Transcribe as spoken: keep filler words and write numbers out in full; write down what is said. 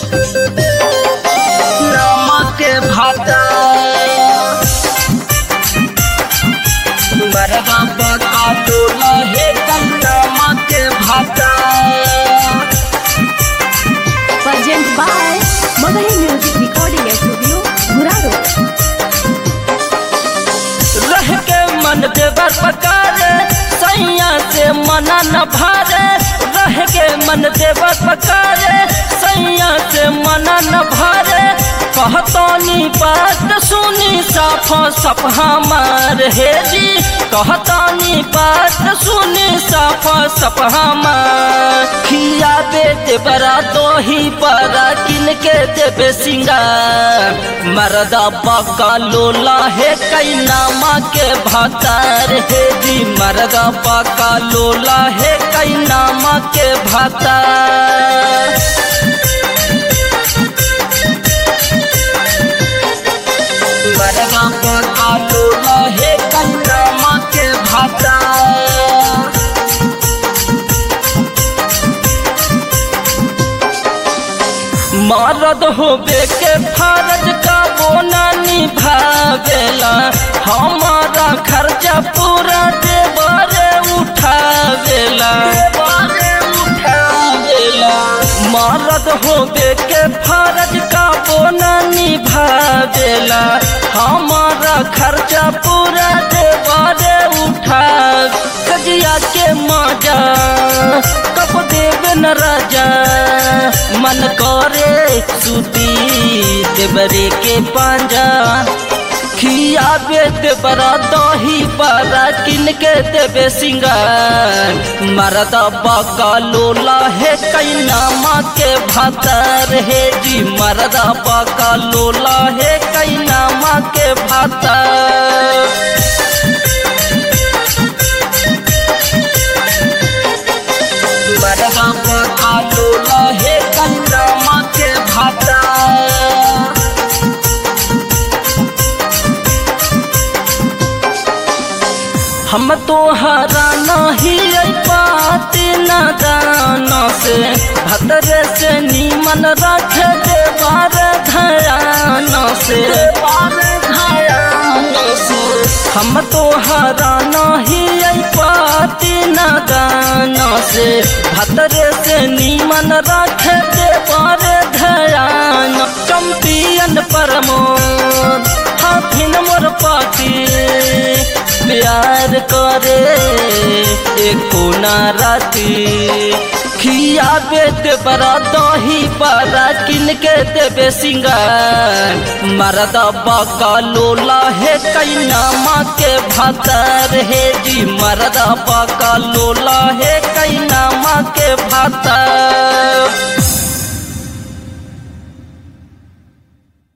नमक भाता मरगा बका टोला हे नमक भाता। Present by Magahi Music Recording Studio, Muraro. रह के मन देवर पकारे सैया से मना न भारे। रह के मन देवर पकारे सैया से मना न भारे। कहतानी बात सुनी साफा सफ हमार हे जी। कहतानी बात सुनी साफा सफ हमार। खिया बेटे बरा दोही बरा किन के देवे सिंगार। मरदा बका लोला है कई नामा के भातार हे जी। मरदा बका लोला है कई नामा के भातार। मरगा बका टोला हे कंदमा के भाता। मरद होबे के फर्ज का बोना निभावेला। हमारा खर्चा पूरा देवरे उठावेला। मरद होबे के फर्ज का बोना निभावेला। हमारा खर्चा पूरा देवरे उठा। कजिया के मजा कब देवे न राजा। मन करे सूती देवरे के पांजा। खिया बेट बरा दही बरा किन के देवे सिंगार। मरदा बका लोला है कई नामा के भातार हे जी। मरदा बका लोला है कई नामा के भातार। मरदा बका लोला है कई नामा के भातार। हम तो हरा नहीं बात न दाना से। भतरे से नीमन रख देवार धयान से। हम तो हरा नहीं बात न दाना से। भतरे से नीमन रख देवार धयान। चंपियन परमोद हाथिन मोर पाती। प्यार करे एको ना राती। खिया बेट बरा दही बरा किन के देवे सिंगार। मरदा बका लोला है कई नामा के भातार हे जी। मरदा बका लोला है कई नामा के भातार।